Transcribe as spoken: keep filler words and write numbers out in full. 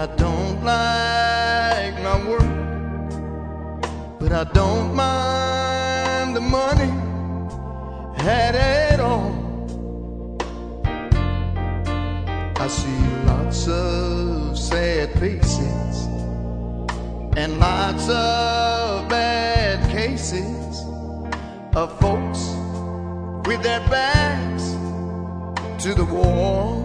I don't like my work, but I don't mind the money at it all. I see lots of sad faces and lots of bad cases of folks with their backs to the wall.